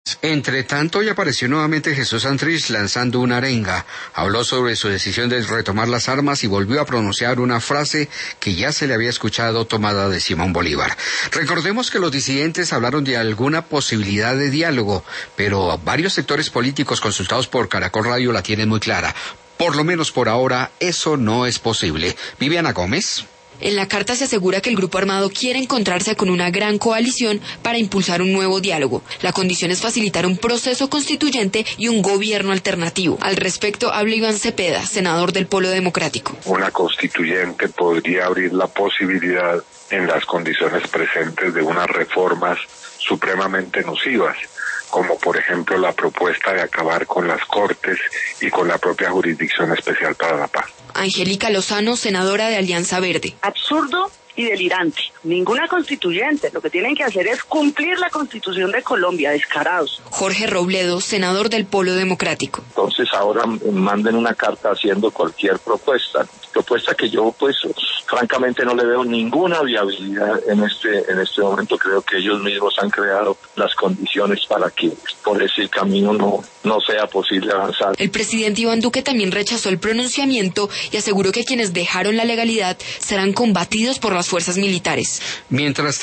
Entre tanto, hoy apareció nuevamente Jesús Santrich lanzando una arenga. Habló sobre su decisión de retomar las armas y volvió a pronunciar una frase que ya se le había escuchado tomada de Simón Bolívar. Recordemos que los disidentes hablaron de alguna posibilidad de diálogo, pero varios sectores políticos consultados por Caracol Radio la tienen muy clara. Por lo menos por ahora, eso no es posible. Viviana Gómez. En la carta se asegura que el grupo armado quiere encontrarse con una gran coalición para impulsar un nuevo diálogo. La condición es facilitar un proceso constituyente y un gobierno alternativo. Al respecto habla Iván Cepeda, senador del Polo Democrático. Una constituyente podría abrir la posibilidad, en las condiciones presentes, de unas reformas supremamente nocivas, como por ejemplo la propuesta de acabar con las Cortes y con la propia Jurisdicción Especial para la Paz. Angélica Lozano, senadora de Alianza Verde. Absurdo y delirante. Ninguna constituyente. Lo que tienen que hacer es cumplir la Constitución de Colombia, descarados. Jorge Robledo, senador del Polo Democrático. Entonces ahora manden una carta haciendo cualquier propuesta que yo francamente no le veo ninguna viabilidad en este momento. Creo que ellos mismos han creado las condiciones para que por ese camino no sea posible avanzar. El presidente Iván Duque también rechazó el pronunciamiento y aseguró que quienes dejaron la legalidad serán combatidos por las fuerzas militares. Mientras